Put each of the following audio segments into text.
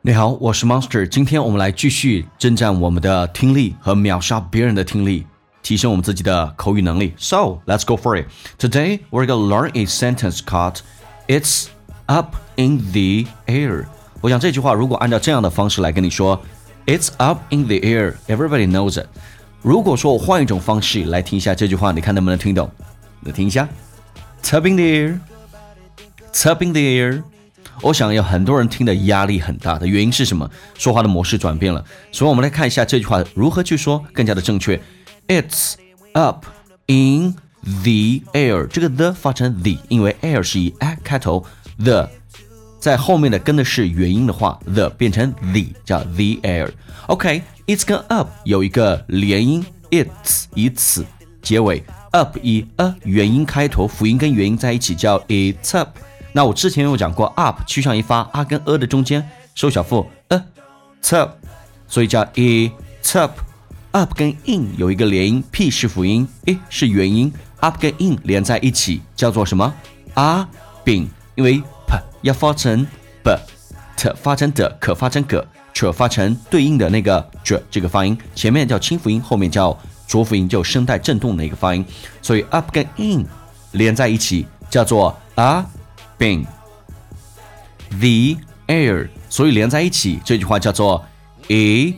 你好，我是 Monster。今天我们来继续征战我们的听力和秒杀别人的听力，提升我们自己的口语能力。So let's go for it. Today we're gonna learn a sentence called "It's up in the air." 我想这句话如果按照这样的方式来跟你说 "It's up in the air," everybody knows it. 如果说我换一种方式来听一下这句话，你看能不能听懂？来听一下 "It's up in the air, it's up in the air." 我想有很多人听的压力很大的原因是什么？说话的模式转变了，所以我们来看一下这句话如何去说更加的正确。It's up in the air， 这个 the 发成 the， 因为 air 是以 a 开头 ，the 在后面的跟的是元音的话 ，the 变成 the， 叫 the air。OK，it's 跟 up 有一个连音 ，it's 以此结尾 ，up 以 a 元音开头，辅音跟元音在一起叫 it's up。那我之前有讲过 up 趋向一发 a 跟 的中间收小腹 up， 所以叫 it's up。up 跟 in 有一个连音 p 是辅音 a 是元音 up 跟 in 连在一起叫做什么 a 饼，因为 p 要发成 b t 发成的可发成个 ch 发成对应的那个 j 这个发音，前面叫清辅音，后面叫浊辅音，就声带震动的一个发音，所以 up 跟 in 连在一起叫做 a Bing the air， 所以连在一起这句话叫做 It's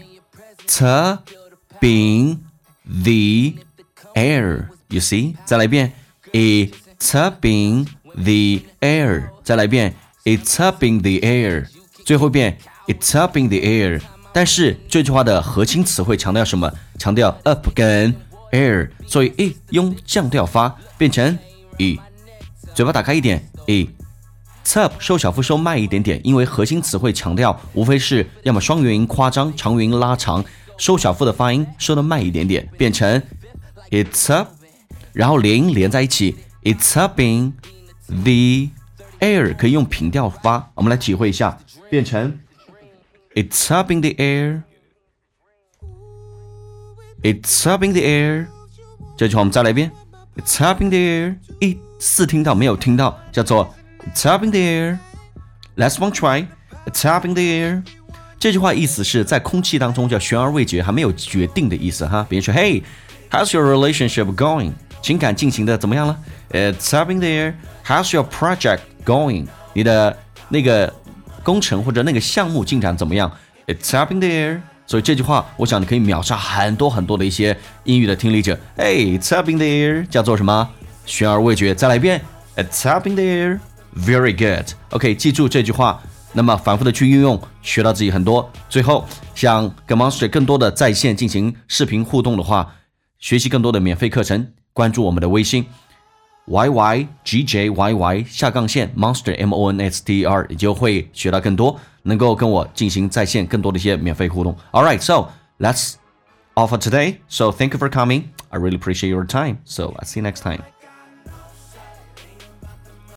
been the air. You see？ 再来一遍 It's been the air， 再来一遍 It's been the air， 最后一遍 It's been the air。 但是这句话的核心词汇强调什么？强调 up 跟 air， 所以用降调发变成 嘴巴打开一点 up 收小腹收慢一点点，因为核心词汇强调无非是要么双元音夸张，长元音拉长，收小腹的发音收得慢一点点，变成 it's up， 然后连音连在一起 it's up in the air， 可以用平调发，我们来体会一下，变成 it's up in the air， it's up in the air。 这句话我们再来一遍 it's up in the air， 四听到没有听到叫做It's up in the air. Last one try. It's up in the air. 这句话意思是在空气当中叫悬而未决，还没有决定的意思哈。比如说 Hey, how's your relationship going? 情感进行的怎么样了？ It's up in the air. How's your project going? 你的那个工程或者那个项目进展怎么样？ It's up in the air. 所以这句话我想你可以秒杀很多很多的一些英语的听力者。Hey, it's up in the air 叫做什么？悬而未决。再来一遍 It's up in the air.Very good. OK， 记住这句话，那么反复的去运用，学到自己很多。最后，想跟 Monster 更多的在线进行视频互动的话，学习更多的免费课程，关注我们的微信 YYGJYY 下杠线 Monster MONSTER， 你就会学到更多，能够跟我进行在线更多的一些免费互动。Alright, so that's all for today. So thank you for coming. I really appreciate your time. So I'll see you next time.